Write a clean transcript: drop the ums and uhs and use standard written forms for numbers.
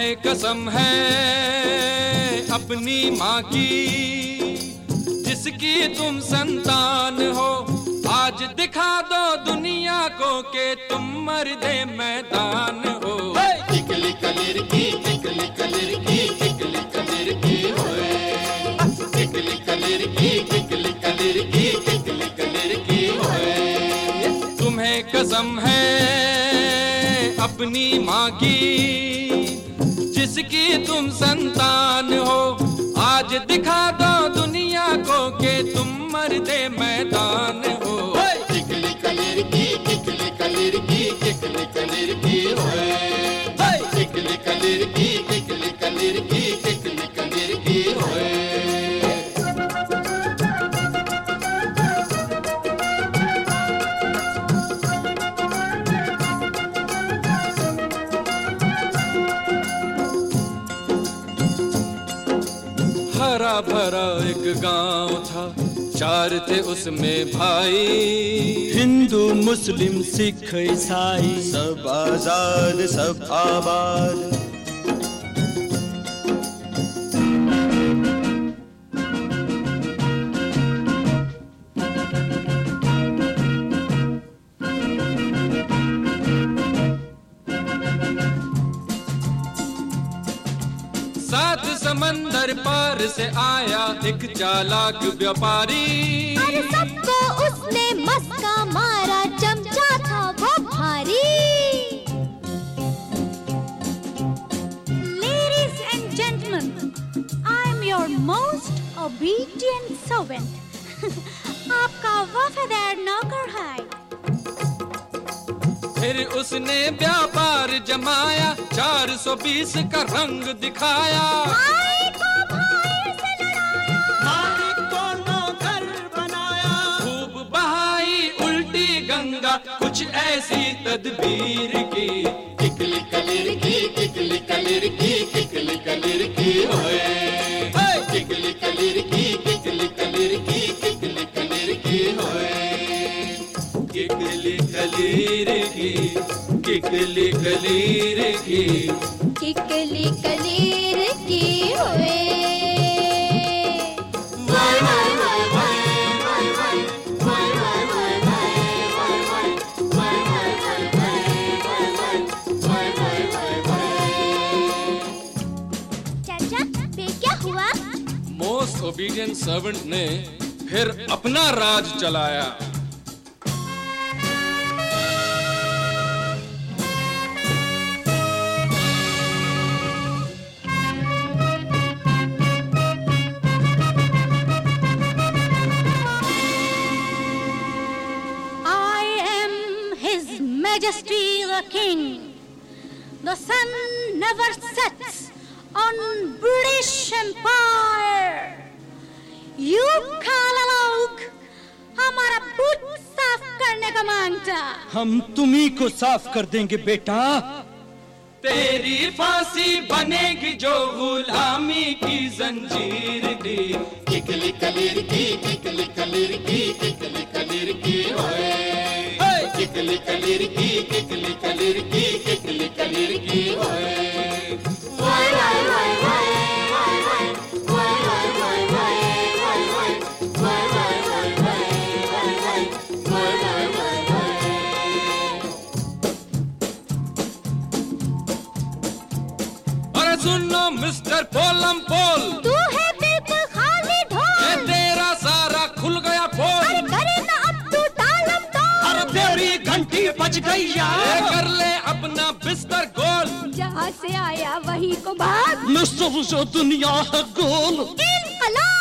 तुम्हें कसम है अपनी माँ की, जिसकी तुम संतान हो, आज दिखा दो दुनिया को कि तुम मर्दे मैदान हो। किकली कलीर की, किकली कलीर की, किकली कलीर की होए, किकली कलीर की, किकली कलीर की, किकली कलीर की होए। तुम्हें कसम है अपनी माँ की, जिसकी तुम संतान हो, आज दिखा दो दुनिया को कि तुम मर्दे मैदान हो। किकली कलीर की, किकली कलीर की, किकली कलीर की होए, किकली कलीर की, किकली कलीर की, किकली कलीर की होए। हरा भरा एक गांव था, चार थे उसमें भाई, हिंदू मुस्लिम सिख ईसाई, सब आजाद सब आबाद। सात समंदर पार से आया एक चालाक व्यापारी, और सबको उसने मस्का मारा, चमचा था वो भारी। Ladies and gentlemen, I am your most obedient servant. आपका वफादार नौकर है। फिर उसने व्यापार जमाया, 420 का रंग दिखाया। भाई को भाई से लड़ाया, मालिक को नौकर बनाया, खूब बहाई उल्टी गंगा, कुछ ऐसी तदबीर की। किकली कलीर की, किकली कलीर की, किकली कलीर की होए, किकली कलीर की, किकली कलीर की, किकली कलीर की होए। किकली कलीर की, किकली कलीर की, किकली कलीर की होए। चाचा, फिर क्या हुआ? मोस्ट ओबीडिएंट सर्वेंट ने फिर अपना राज चलाया। Majesty the King, the sun never sets on British Empire. You काला लोग हमारा बूट साफ करने का मांगता। हम तुम्ही को साफ कर देंगे बेटा। तेरी फांसी बनेगी जो गुलामी की जंजीर दी। किकली कलीर की, किकली कलीर की, किकली कलीर की होए, किकली कलीर की, किकली कलीर की, किकली कलीर की होए। वाय वाय वाय वाय वाय वाय वाय वाय वाय वाय वाय वाय वाय वाय वाय वाय वाय वाय। अरे सुनो मिस्टर पोलम पोल, तू है बिल्कुल खाली ढोल। ये तेरा सारा खुल गया पोल। अरे करे ना अब तू तालम तोल। अरे तेरी घंटी बज गई यार। कर ले अपना बिस्तर गोल। जहाँ से आया वहीं को भाग। मिस्टर जो दुनिया है गोल। इनकलाब।